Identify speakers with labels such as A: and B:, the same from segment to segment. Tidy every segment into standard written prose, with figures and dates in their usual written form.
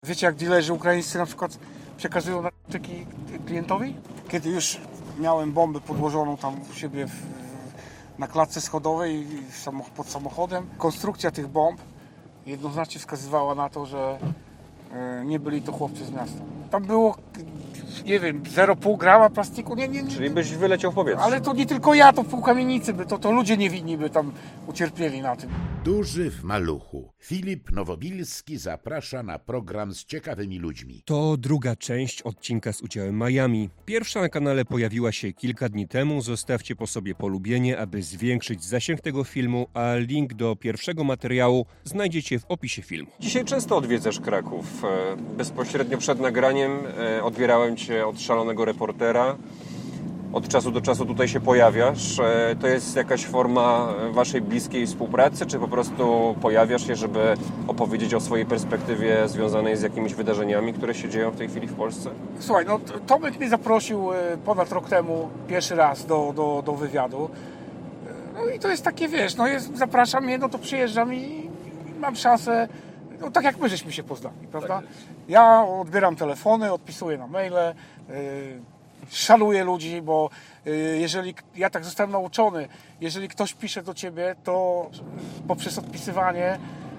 A: Wiecie, jak dilerzy ukraińscy na przykład przekazują narkotyki klientowi? Kiedy już miałem bombę podłożoną tam u siebie na klatce schodowej pod samochodem, konstrukcja tych bomb jednoznacznie wskazywała na to, że nie byli to chłopcy z miasta. Tam było, nie wiem, 0,5 grama plastiku. Nie.
B: Czyli byś wyleciał w powietrze.
A: Ale to nie tylko ja, to pół kamienicy, to ludzie niewinni by tam ucierpieli na tym.
C: Duży w maluchu. Filip Nowobilski zaprasza na program z ciekawymi ludźmi.
D: To druga część odcinka z udziałem Miami. Pierwsza na kanale pojawiła się kilka dni temu. Zostawcie po sobie polubienie, aby zwiększyć zasięg tego filmu, a link do pierwszego materiału znajdziecie w opisie filmu.
B: Dzisiaj często odwiedzasz Kraków. Bezpośrednio przed nagraniem odbierałem Cię od szalonego reportera. Od czasu do czasu tutaj się pojawiasz. To jest jakaś forma Waszej bliskiej współpracy, czy po prostu pojawiasz się, żeby opowiedzieć o swojej perspektywie związanej z jakimiś wydarzeniami, które się dzieją w tej chwili w Polsce?
A: Słuchaj, no Tomek mnie zaprosił ponad rok temu pierwszy raz do wywiadu. No i to jest takie, wiesz, zapraszam mnie, no to przyjeżdżam i mam szansę, no tak jak my żeśmy się poznali, prawda?
B: Tak.
A: Ja odbieram telefony, odpisuję na maile, szanuję ludzi, bo jeżeli, ja tak zostałem nauczony, jeżeli ktoś pisze do Ciebie, to poprzez odpisywanie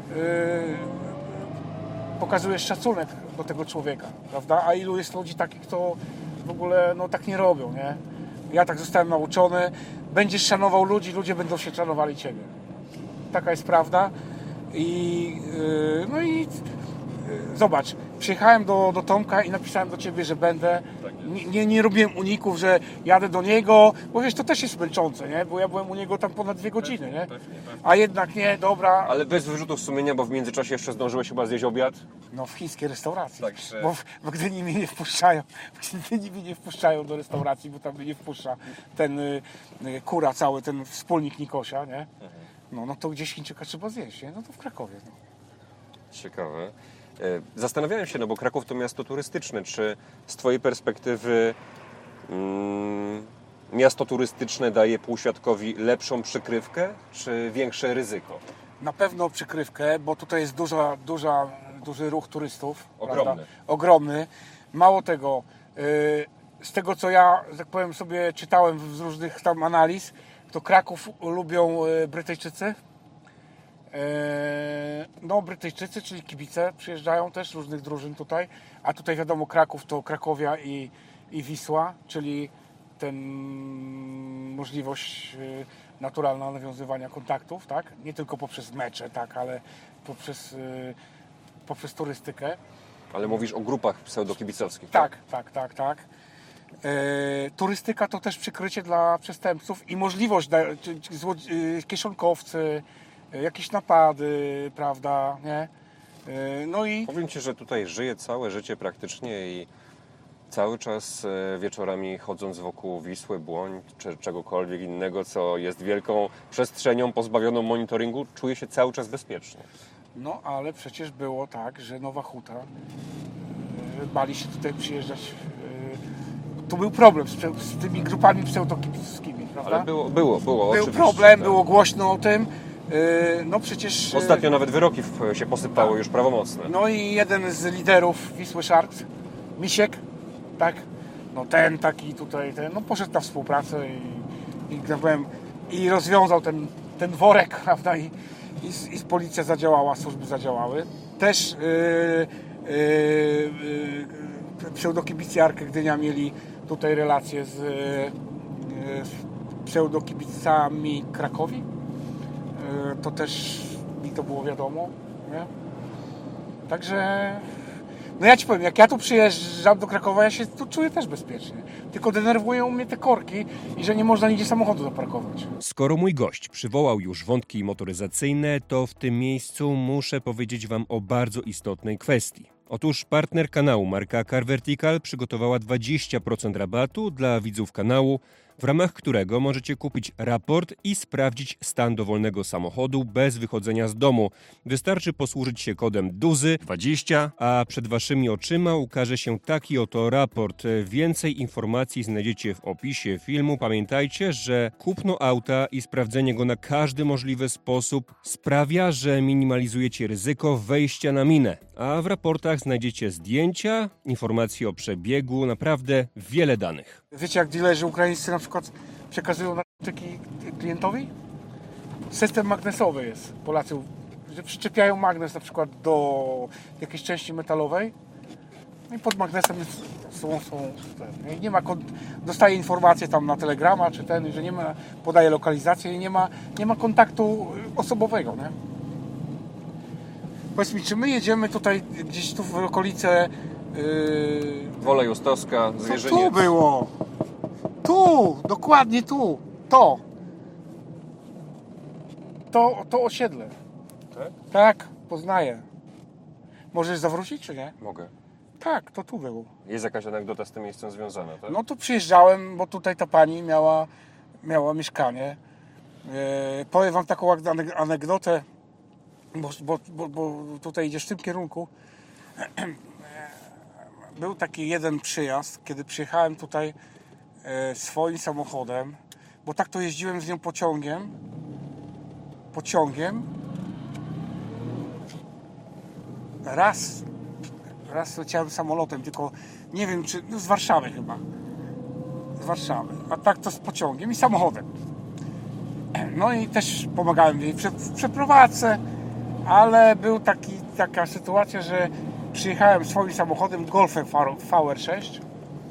A: pokazujesz szacunek do tego człowieka, prawda? A ilu jest ludzi takich, kto w ogóle tak nie robią, nie? Ja tak zostałem nauczony, będziesz szanował ludzi, ludzie będą się szanowali Ciebie. Taka jest prawda. Zobacz, przyjechałem do Tomka i napisałem do Ciebie, że będę. Nie robiłem uników, że jadę do niego, bo wiesz, to też jest męczące, nie? Bo ja byłem u niego tam ponad 2 godziny, nie?
B: Pewnie.
A: A jednak nie, dobra.
B: Ale bez wyrzutów sumienia, bo w międzyczasie jeszcze zdążyłeś chyba zjeść obiad?
A: No w chińskiej restauracji,
B: Także-
A: bo w Gdyni mnie nie wpuszczają. W Gdyni mnie nie wpuszczają do restauracji, bo tam mnie nie wpuszcza ten kura cały, ten wspólnik Nikosia, nie? No to gdzieś Chińczyka trzeba zjeść, nie? No to w Krakowie. No.
B: Ciekawe. Zastanawiałem się, bo Kraków to miasto turystyczne. Czy z Twojej perspektywy miasto turystyczne daje półświadkowi lepszą przykrywkę, czy większe ryzyko?
A: Na pewno przykrywkę, bo tutaj jest duży ruch turystów.
B: Ogromny.
A: Prawda? Ogromny. Mało tego, z tego co ja, tak powiem, sobie czytałem z różnych tam analiz, to Kraków lubią Brytyjczycy. Brytyjczycy, czyli kibice przyjeżdżają też różnych drużyn tutaj, a tutaj wiadomo Kraków to Krakowia i Wisła, czyli możliwość naturalna nawiązywania kontaktów, tak? Nie tylko poprzez mecze, tak, ale poprzez turystykę.
B: Ale mówisz o grupach pseudokibicowskich,
A: Tak. Turystyka to też przykrycie dla przestępców i możliwość kieszonkowcy, jakieś napady, prawda, nie?
B: Powiem Ci, że tutaj żyję całe życie praktycznie i cały czas wieczorami chodząc wokół Wisły, Błoń czy czegokolwiek innego, co jest wielką przestrzenią pozbawioną monitoringu, czuję się cały czas bezpiecznie.
A: No, ale przecież było tak, że Nowa Huta bali się tutaj przyjeżdżać. Tu był problem z tymi grupami pseudokibickimi, prawda?
B: Ale było
A: Był
B: oczywiście.
A: problem,
B: tak.
A: było głośno o tym. Przecież...
B: Ostatnio nawet wyroki się posypały już prawomocne.
A: No i jeden z liderów Wisły Sharks, Misiek, tak? No ten taki tutaj, poszedł na współpracę i rozwiązał ten worek, prawda? I policja zadziałała, służby zadziałały. Też pseudokibicy Arki Gdynia mieli tutaj relacje z pseudokibicami Krakowi. To też mi to było wiadomo, nie? Także ja Ci powiem, jak ja tu przyjeżdżam do Krakowa, ja się tu czuję też bezpiecznie. Tylko denerwują mnie te korki i że nie można nigdzie samochodu zaparkować.
D: Skoro mój gość przywołał już wątki motoryzacyjne, to w tym miejscu muszę powiedzieć Wam o bardzo istotnej kwestii. Otóż partner kanału, marka Car Vertical, przygotowała 20% rabatu dla widzów kanału w ramach którego możecie kupić raport i sprawdzić stan dowolnego samochodu bez wychodzenia z domu. Wystarczy posłużyć się kodem DUZY20, a przed waszymi oczyma ukaże się taki oto raport. Więcej informacji znajdziecie w opisie filmu. Pamiętajcie, że kupno auta i sprawdzenie go na każdy możliwy sposób sprawia, że minimalizujecie ryzyko wejścia na minę. A w raportach znajdziecie zdjęcia, informacje o przebiegu, naprawdę wiele danych.
A: Wiecie, jak dealerzy ukraińscy na przykład przekazują narkotyki klientowi? System magnesowy jest. Polacy, że przyczepiają magnes na przykład do jakiejś części metalowej i pod magnesem są nie ma, dostaje informację tam na telegrama czy ten, że nie ma, podaje lokalizację i nie ma kontaktu osobowego, nie? Powiedz mi, czy my jedziemy tutaj gdzieś tu w okolice
B: Wola Justowska,
A: co
B: Zwierzyniec.
A: tu było? Tu, dokładnie tu. To osiedle.
B: Tak?
A: Tak, poznaję. Możesz zawrócić, czy nie?
B: Mogę.
A: Tak, to tu było.
B: Jest jakaś anegdota z tym miejscem związana, tak?
A: No tu przyjeżdżałem, bo tutaj ta pani miała mieszkanie. Powiem wam taką anegdotę, bo tutaj idziesz w tym kierunku. Był taki jeden przyjazd, kiedy przyjechałem tutaj swoim samochodem, bo tak to jeździłem z nią pociągiem. Raz leciałem samolotem, tylko nie wiem czy, z Warszawy chyba. Z Warszawy, a tak to z pociągiem i samochodem. No i też pomagałem jej w przeprowadzce, ale był taka sytuacja, że przyjechałem swoim samochodem Golfem VR6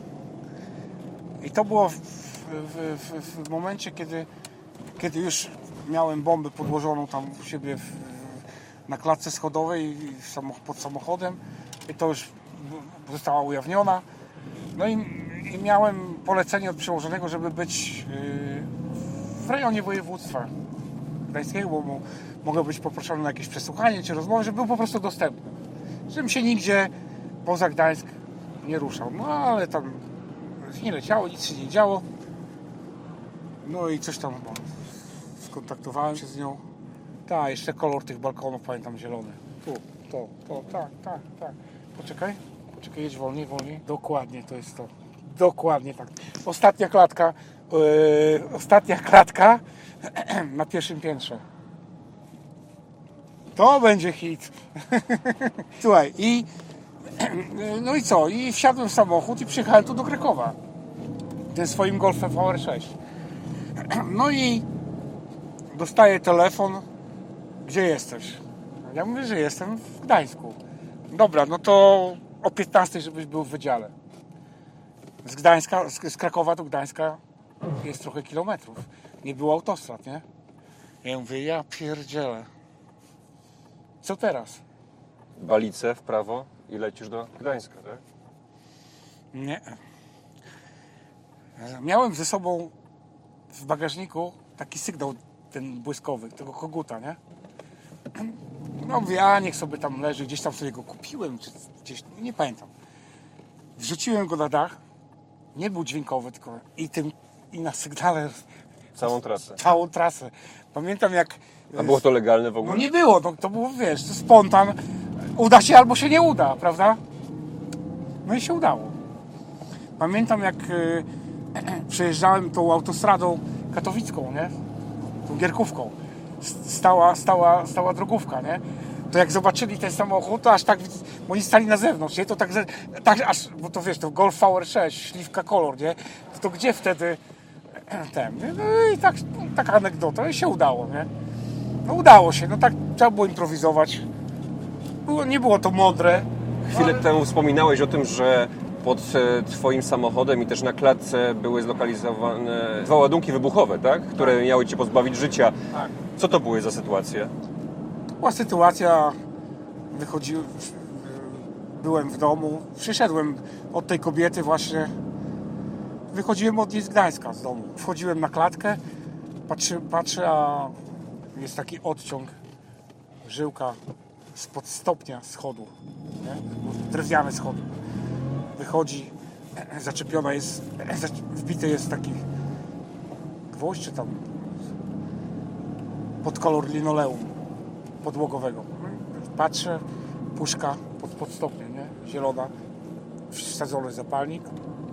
A: i to było w momencie, kiedy już miałem bombę podłożoną tam u siebie na klatce schodowej pod samochodem i to już została ujawniona. No i miałem polecenie od przełożonego, żeby być w rejonie województwa gdańskiego, bo mogę być poproszony na jakieś przesłuchanie czy rozmowę, żeby był po prostu dostępny. Żebym się nigdzie poza Gdańsk nie ruszał. No ale tam nie leciało, nic się nie działo. No i coś tam skontaktowałem się z nią. Tak, jeszcze kolor tych balkonów pamiętam zielony. Tu, tak. Poczekaj, jedź wolniej. Dokładnie to jest to. Dokładnie tak. Ostatnia klatka na pierwszym piętrze. To będzie hit. Słuchaj, no i co? I wsiadłem w samochód i przyjechałem tu do Krakowa. Tym swoim Golfem VR6. No i dostaję telefon. Gdzie jesteś? Ja mówię, że jestem w Gdańsku. Dobra, no to o 15, żebyś był w wydziale. Z Gdańska, z Krakowa do Gdańska jest trochę kilometrów. Nie było autostrad, nie? Ja mówię, ja pierdzielę. Co teraz?
B: Balice w prawo i lecisz do Gdańska, tak?
A: Nie. Miałem ze sobą w bagażniku taki sygnał, ten błyskowy, tego koguta, nie? No mówię, a niech sobie tam leży, gdzieś tam sobie go kupiłem, czy gdzieś, nie pamiętam. Wrzuciłem go na dach, nie był dźwiękowy, tylko i na sygnale
B: Całą
A: trasę. Pamiętam jak...
B: A było to legalne w ogóle?
A: No nie było, to było, wiesz, to spontan. Uda się albo się nie uda, prawda? No i się udało. Pamiętam jak przejeżdżałem tą autostradą katowicką, nie? Tą Gierkówką. Stała drogówka, nie? To jak zobaczyli ten samochód, to aż tak, bo oni stali na zewnątrz, nie? To tak aż, bo to wiesz, to Golf VR6, śliwka kolor, nie? To gdzie wtedy ten, nie? No i taka anegdota i się udało, nie? No udało się, no tak trzeba było improwizować. Nie było to mądre.
B: Chwilę temu wspominałeś o tym, że pod twoim samochodem i też na klatce były zlokalizowane 2 ładunki wybuchowe, tak? Które miały cię pozbawić życia.
A: Tak.
B: Co to były za sytuacje?
A: Była sytuacja, byłem w domu, przyszedłem od tej kobiety właśnie, wychodziłem od niej z Gdańska z domu. Wchodziłem na klatkę, patrzę, a jest taki odciąg, żyłka spod stopnia schodu, nie? Drewniane schody. Wychodzi, zaczepiona jest, wbity jest taki gwóźdź, czy tam pod kolor linoleum podłogowego. Patrzę, puszka pod stopniem, nie? Zielona, wsadzony zapalnik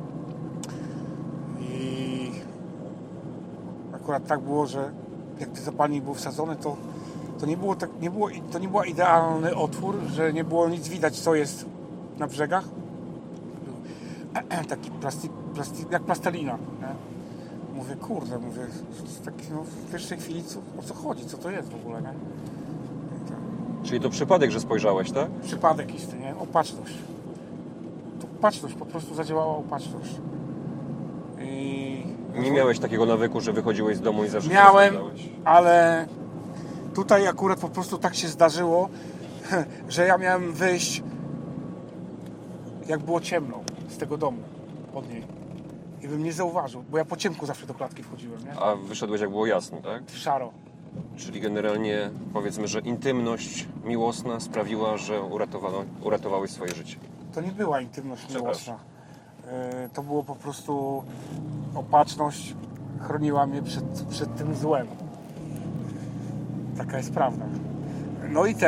A: i akurat tak było, że jak ten zapalnik był wsadzony, to nie był idealny otwór, że nie było nic widać, co jest na brzegach. Taki plastik jak plastelina, nie? Mówię, kurde, taki, no, w pierwszej chwili o co chodzi, co to jest w ogóle, nie?
B: Czyli to przypadek, że spojrzałeś, tak?
A: Przypadek istny, nie? Opatrzność. To opatrzność, po prostu zadziałała opatrzność.
B: Nie miałeś takiego nawyku, że wychodziłeś z domu i zawsze
A: miałem,
B: sprawdzałeś?
A: ale tutaj akurat po prostu tak się zdarzyło, że ja miałem wyjść, jak było ciemno, z tego domu, od niej. I bym nie zauważył, bo ja po ciemku zawsze do klatki wchodziłem, nie?
B: A wyszedłeś jak było jasno, tak?
A: Szaro.
B: Czyli generalnie powiedzmy, że intymność miłosna sprawiła, że uratowałeś swoje życie.
A: To nie była intymność
B: Przepraszam.
A: miłosna. To było po prostu opatrzność, chroniła mnie przed tym złem. Taka jest prawda. No i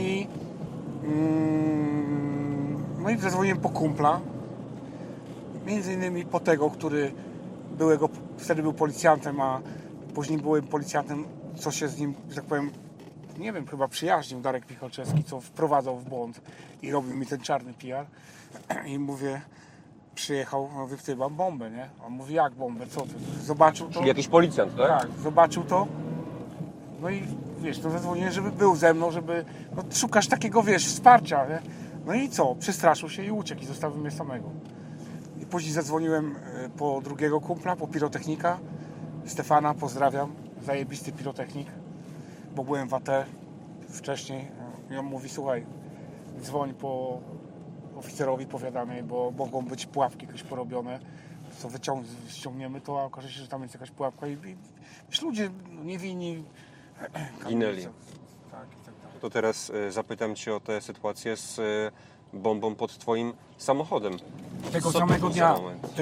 A: no i zadzwoniłem po kumpla, między innymi po tego, który wtedy był policjantem, a później byłem policjantem, co się z nim, że tak powiem, nie wiem, chyba przyjaźnił, Darek Michalczewski, co wprowadzał w błąd i robił mi ten czarny PR. I mówię, przyjechał, mówię, ty, mam bombę, nie? A on mówi, jak bombę, co ty? Zobaczył to?
B: Czyli jakiś policjant, tak?
A: Tak, zobaczył to. No i wiesz, no zadzwoniłem, żeby był ze mną, żeby, no szukasz takiego, wiesz, wsparcia, nie? No i co? Przestraszył się i uciekł i zostawił mnie samego. I później zadzwoniłem po drugiego kumpla, po pirotechnika, Stefana, pozdrawiam, zajebisty pirotechnik, bo byłem w AT wcześniej. I on mówi, słuchaj, dzwoń po oficerowi powiadamy, bo mogą być pułapki jakieś porobione, co ściągniemy to, a okaże się, że tam jest jakaś pułapka i już ludzie niewinni
B: Ginęli.
A: Tak, i tak dalej.
B: To teraz zapytam Cię o tę sytuację z bombą pod Twoim samochodem.
A: Tego
B: Co to
A: samego
B: był
A: dnia,
B: za moment?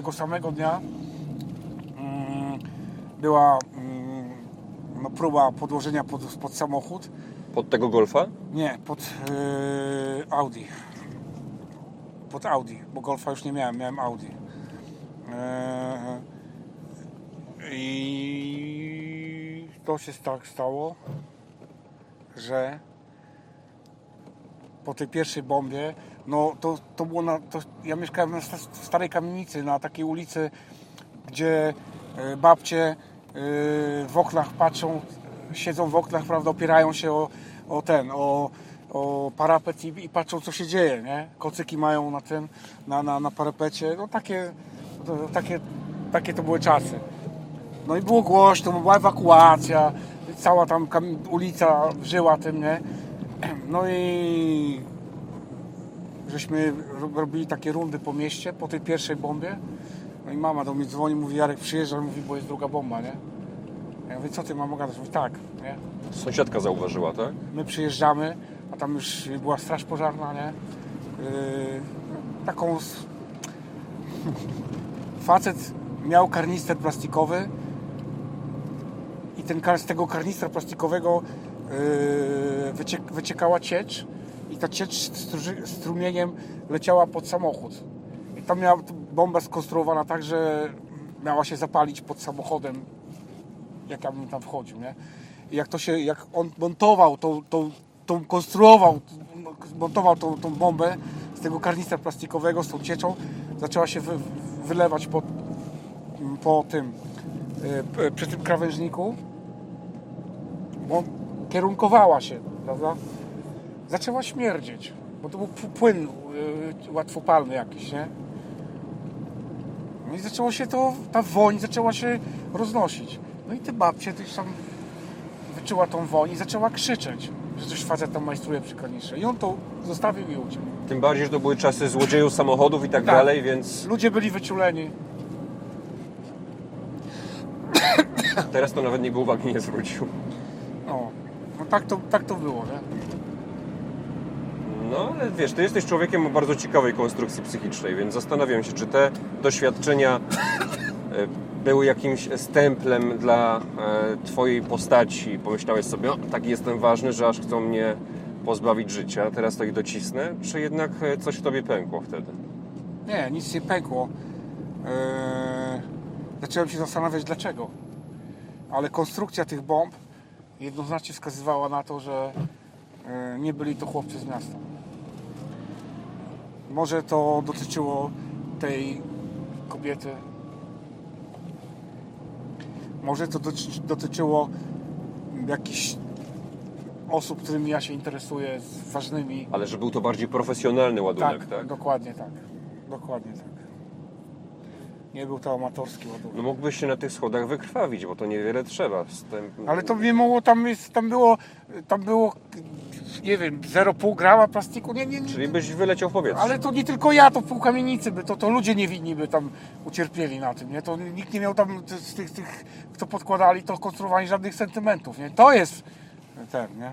A: Była no, próba podłożenia pod samochód.
B: Pod tego Golfa?
A: Nie, pod Audi. Pod Audi, bo Golfa już nie miałem Audi. I to się tak stało, że po tej pierwszej bombie, no to było ja mieszkałem w Starej Kamienicy, na takiej ulicy, gdzie babcie w oknach patrzą, siedzą w oknach, prawda, opierają się o parapet i patrzą, co się dzieje, nie? Kocyki mają na parapecie, no takie to były czasy. No i było głośno, była ewakuacja, cała tam ulica żyła tym, nie? No i żeśmy robili takie rundy po mieście, po tej pierwszej bombie. No i mama do mnie dzwoni, mówi, Jarek, przyjeżdżaj, mówi, bo jest druga bomba, nie? Ja mówię, co ty, mamo, gadasz? Mówi, tak, nie?
B: Sąsiadka zauważyła, tak?
A: My przyjeżdżamy, a tam już była straż pożarna, nie? Facet miał karnister plastikowy i z tego karnistra plastikowego wyciekała ciecz i ta ciecz strumieniem leciała pod samochód. I tam miała bomba skonstruowana tak, że miała się zapalić pod samochodem, jak ja bym tam wchodził, nie? I jak on montował montował tą bombę z tego karnistra plastikowego, z tą cieczą, zaczęła się wylewać przy tym krawężniku, bo kierunkowała się, prawda? Zaczęła śmierdzieć, bo to był płyn łatwopalny jakiś, nie? No i zaczęło się ta woń zaczęła się roznosić. No i te babcie też tam wyczuła tą woń i zaczęła krzyczeć, że coś facet tam majstruje przy kanistrze. I on to zostawił i uciekł.
B: Tym bardziej, że to były czasy złodziejów samochodów i tak
A: Tak.
B: dalej, więc
A: Ludzie byli wyczuleni.
B: teraz to nawet nikt uwagi nie zwrócił.
A: No tak to było, nie?
B: No, ale wiesz, ty jesteś człowiekiem o bardzo ciekawej konstrukcji psychicznej, więc zastanawiam się, czy te doświadczenia były jakimś stemplem dla twojej postaci? Pomyślałeś sobie, o, tak jestem ważny, że aż chcą mnie pozbawić życia, teraz to ich docisnę? Czy jednak coś w tobie pękło wtedy?
A: Nie, nic nie pękło. Zacząłem się zastanawiać dlaczego. Ale konstrukcja tych bomb jednoznacznie wskazywała na to, że nie byli to chłopcy z miasta. Może to dotyczyło tej kobiety. Może to dotyczyło jakichś osób, którymi ja się interesuję, z ważnymi.
B: Ale że był to bardziej profesjonalny ładunek, tak?
A: Dokładnie tak. Dokładnie tak. Nie był to amatorski ładunek.
B: No mógłbyś się na tych schodach wykrwawić, bo to niewiele trzeba.
A: Ale to nie mogło, tam było, nie wiem, 0,5 grama plastiku. Nie.
B: Czyli byś wyleciał w powietrze.
A: Ale to nie tylko ja, to pół kamienicy by, to ludzie niewinni by tam ucierpieli na tym, nie? To nikt nie miał tam z tych, kto podkładali, to konstruowali żadnych sentymentów, nie? To jest ten, nie?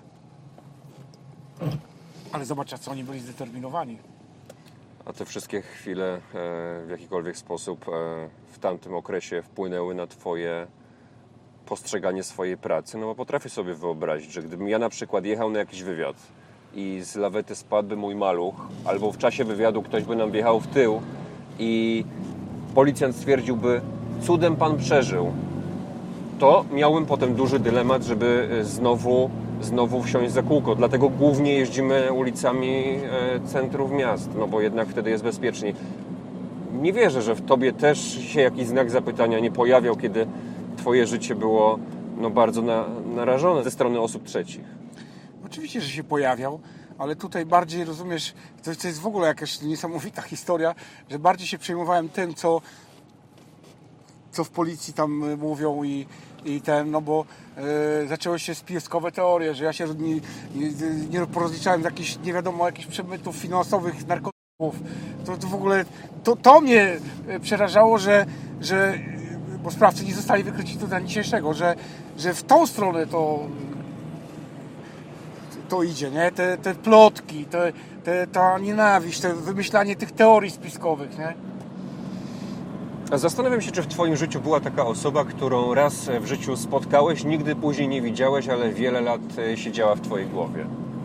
A: Ale zobacz, co oni byli zdeterminowani.
B: A te wszystkie chwile w jakikolwiek sposób w tamtym okresie wpłynęły na twoje postrzeganie swojej pracy? No bo potrafię sobie wyobrazić, że gdybym ja na przykład jechał na jakiś wywiad i z lawety spadłby mój maluch, albo w czasie wywiadu ktoś by nam wjechał w tył i policjant stwierdziłby, cudem pan przeżył, to miałbym potem duży dylemat, żeby znowu wsiąść za kółko. Dlatego głównie jeździmy ulicami centrów miast, no bo jednak wtedy jest bezpieczniej. Nie wierzę, że w tobie też się jakiś znak zapytania nie pojawiał, kiedy twoje życie było bardzo narażone ze strony osób trzecich.
A: Oczywiście, że się pojawiał, ale tutaj bardziej, rozumiesz, to jest w ogóle jakaś niesamowita historia, że bardziej się przejmowałem tym, co w policji tam mówią i ten, no bo zaczęły się spiskowe teorie, że ja się nie porozliczałem z jakichś, nie wiadomo, jakichś przemytów finansowych, narkotyków. To w ogóle, to mnie przerażało, że bo sprawcy nie zostali wykryci do dnia dzisiejszego, że w tą stronę to idzie, nie? Te plotki, ta nienawiść, to wymyślanie tych teorii spiskowych, nie?
B: A zastanawiam się, czy w twoim życiu była taka osoba, którą raz w życiu spotkałeś, nigdy później nie widziałeś, ale wiele lat siedziała w twojej głowie.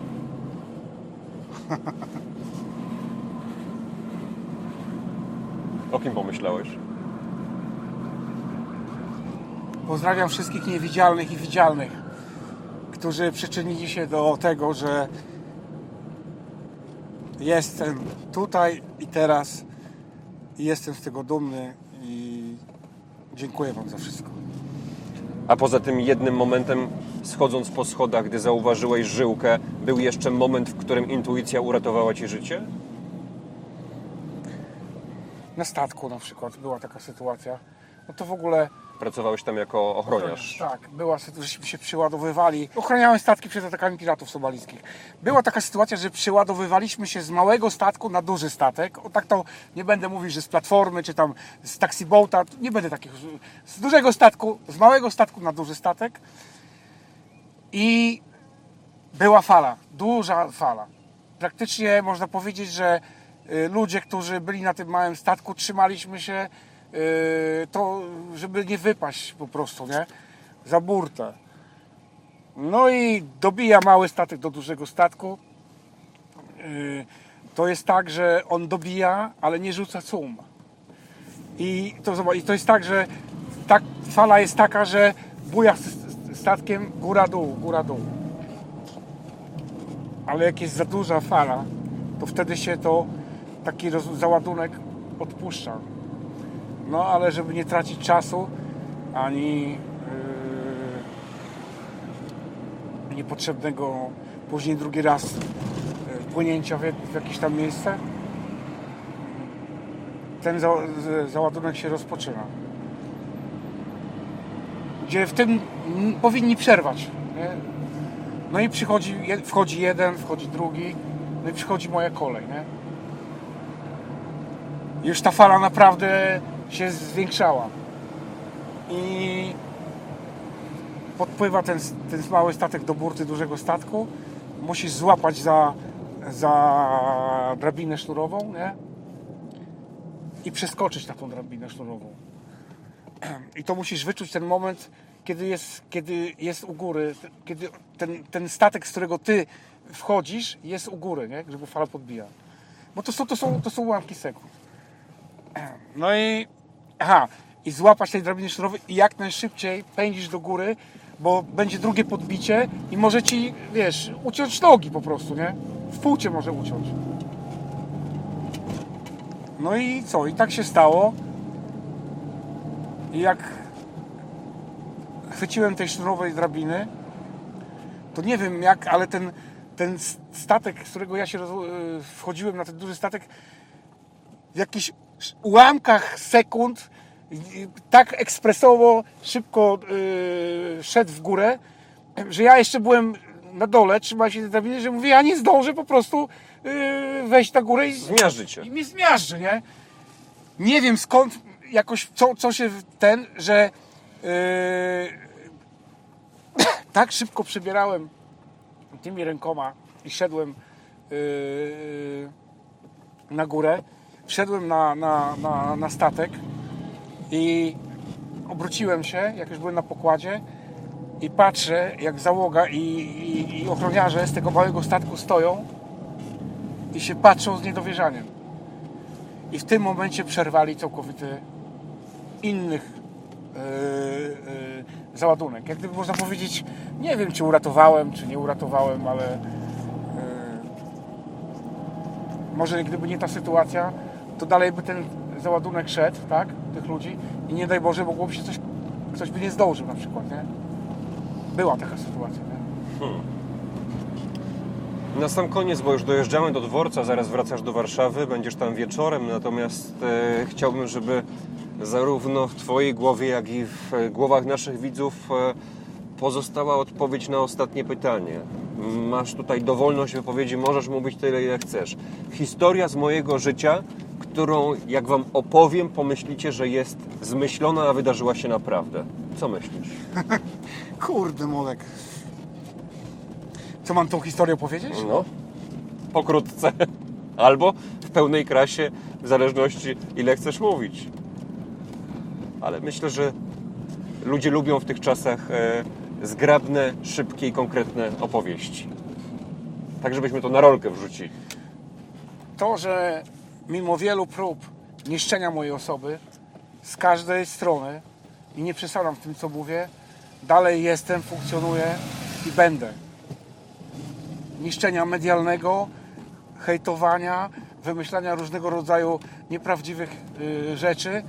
B: O kim pomyślałeś?
A: Pozdrawiam wszystkich niewidzialnych i widzialnych, którzy przyczynili się do tego, że jestem tutaj i teraz i jestem z tego dumny i dziękuję wam za wszystko.
B: A poza tym jednym momentem, schodząc po schodach, gdy zauważyłeś żyłkę, był jeszcze moment, w którym intuicja uratowała ci życie?
A: Na statku na przykład była taka sytuacja. No to w ogóle...
B: Pracowałeś tam jako ochroniarz.
A: Tak, była sytuacja, żeśmy się przyładowywali. Ochraniałem statki przed atakami piratów somalijskich. Była taka sytuacja, że przyładowywaliśmy się z małego statku na duży statek. O, tak to nie będę mówił, że z platformy, czy tam z taxiboata. Nie będę takich... Z dużego statku, z małego statku na duży statek. I była fala, duża fala. Praktycznie można powiedzieć, że ludzie, którzy byli na tym małym statku, trzymaliśmy się to, żeby nie wypaść po prostu, nie? Za burtę. No i dobija mały statek do dużego statku. To jest tak, że on dobija, ale nie rzuca cum. I to jest tak, że fala jest taka, że buja statkiem góra-dół, góra-dół. Ale jak jest za duża fala, to wtedy się taki załadunek odpuszcza. No ale żeby nie tracić czasu, ani niepotrzebnego później drugi raz płynięcia w jakieś tam miejsce, ten załadunek się rozpoczyna. Gdzie w tym powinni przerwać, nie? No i wchodzi jeden, wchodzi drugi, no i przychodzi moja kolej, nie? Już ta fala naprawdę się zwiększała i podpływa ten mały statek do burty dużego statku, musisz złapać za drabinę sznurową, nie? I przeskoczyć na tą drabinę sznurową. I to musisz wyczuć ten moment, kiedy jest u góry, kiedy ten statek, z którego ty wchodzisz, jest u góry, nie? Żeby fala podbija. Bo to są ułamki sekund. No i i złapać tej drabiny sznurowej i jak najszybciej pędzisz do góry, bo będzie drugie podbicie i może ci, wiesz, uciąć nogi po prostu, nie? W pół cię może uciąć. No i co? I tak się stało. I jak chwyciłem tej sznurowej drabiny, to nie wiem jak, ale ten statek, z którego ja się wchodziłem na ten duży statek, w jakichś ułamkach sekund tak ekspresowo, szybko szedł w górę, że ja jeszcze byłem na dole, trzymałem się tej drabiny, że mówię, ja nie zdążę po prostu wejść na górę i
B: Zmiażdży cię.
A: I mnie zmiażdży, nie? Nie wiem skąd jakoś, co się że tak szybko przebierałem tymi rękoma i szedłem na górę, wszedłem na statek i obróciłem się, jak już byłem na pokładzie i patrzę, jak załoga i ochroniarze z tego małego statku stoją i się patrzą z niedowierzaniem. I w tym momencie przerwali całkowity innych załadunek. Jak gdyby można powiedzieć, nie wiem, czy uratowałem, czy nie uratowałem, ale może gdyby nie ta sytuacja, to dalej by ten załadunek szedł, tak? Tych ludzi i nie daj Boże, mogłoby się ktoś by nie zdążył na przykład, nie? Była taka sytuacja, nie?
B: Na sam koniec, bo już dojeżdżamy do dworca, zaraz wracasz do Warszawy, będziesz tam wieczorem, natomiast chciałbym, żeby zarówno w Twojej głowie, jak i w głowach naszych widzów pozostała odpowiedź na ostatnie pytanie. Masz tutaj dowolność wypowiedzi, możesz mówić tyle, ile chcesz. Historia z mojego życia, którą jak Wam opowiem, pomyślicie, że jest zmyślona, a wydarzyła się naprawdę. Co myślisz?
A: Kurde, Molek. Co mam tą historię opowiedzieć?
B: No, pokrótce. Albo w pełnej krasie, w zależności ile chcesz mówić. Ale myślę, że ludzie lubią w tych czasach zgrabne, szybkie i konkretne opowieści. Tak, żebyśmy to na rolkę wrzucili.
A: To, że mimo wielu prób niszczenia mojej osoby z każdej strony i nie przesadzam w tym, co mówię, dalej jestem, funkcjonuję i będę. Niszczenia medialnego, hejtowania, wymyślania różnego rodzaju nieprawdziwych rzeczy,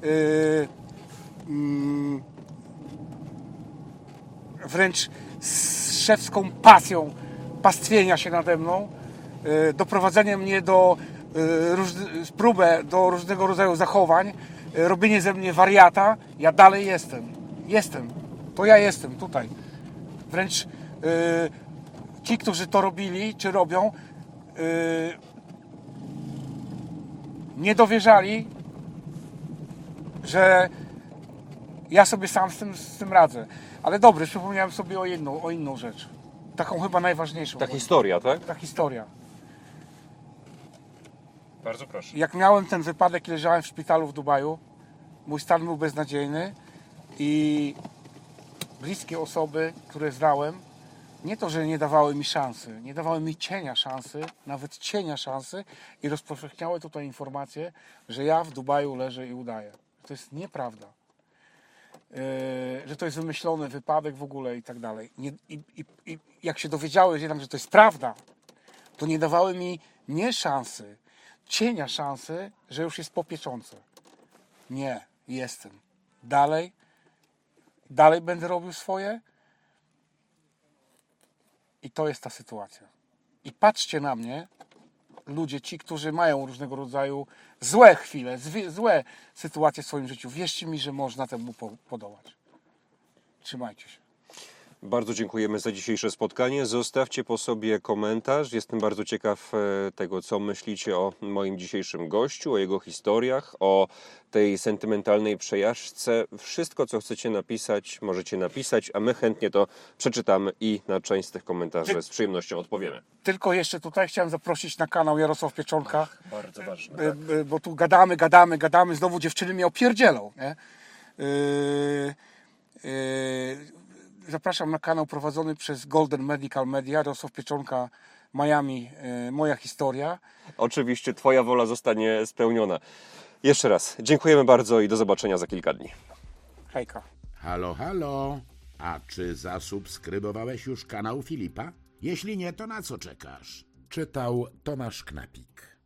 A: wręcz z szewską pasją pastwienia się nade mną, doprowadzenia mnie do próbę do różnego rodzaju zachowań, robienie ze mnie wariata. Ja dalej jestem, to ja jestem tutaj. Wręcz ci, którzy to robili, czy robią, nie dowierzali, że ja sobie sam z tym radzę. Ale dobrze, przypomniałem sobie o inną rzecz. Taką chyba najważniejszą.
B: Ta historia, tak?
A: Ta historia.
B: Bardzo proszę.
A: Jak miałem ten wypadek i leżałem w szpitalu w Dubaju, mój stan był beznadziejny i bliskie osoby, które znałem, nie to, że nie dawały mi szansy, nie dawały mi cienia szansy, nawet cienia szansy i rozpowszechniały tutaj informacje, że ja w Dubaju leżę i udaję. To jest nieprawda. Że to jest wymyślony wypadek w ogóle i tak dalej. I jak się dowiedziały jednak, że to jest prawda, to nie dawały mi nie szansy, cienia szansy, że już jest po pieczące. Nie, jestem. Dalej będę robił swoje i to jest ta sytuacja. I patrzcie na mnie, ludzie, ci, którzy mają różnego rodzaju złe chwile, złe sytuacje w swoim życiu. Wierzcie mi, że można temu podołać. Trzymajcie się.
B: Bardzo dziękujemy za dzisiejsze spotkanie. Zostawcie po sobie komentarz. Jestem bardzo ciekaw tego, co myślicie o moim dzisiejszym gościu, o jego historiach, o tej sentymentalnej przejażdżce. Wszystko, co chcecie napisać, możecie napisać, a my chętnie to przeczytamy i na część z tych komentarzy z przyjemnością odpowiemy.
A: Tylko jeszcze tutaj chciałem zaprosić na kanał Jarosław Pieczonka.
B: Bardzo ważne.
A: Bo tu gadamy, znowu dziewczyny mnie opierdzielą, nie? Zapraszam na kanał prowadzony przez Golden Medical Media, Jarosław Pieczonka, Miami, moja historia.
B: Oczywiście Twoja wola zostanie spełniona. Jeszcze raz dziękujemy bardzo i do zobaczenia za kilka dni.
A: Hejka.
C: Halo, halo. A czy zasubskrybowałeś już kanał Filipa? Jeśli nie, to na co czekasz? Czytał Tomasz Knapik.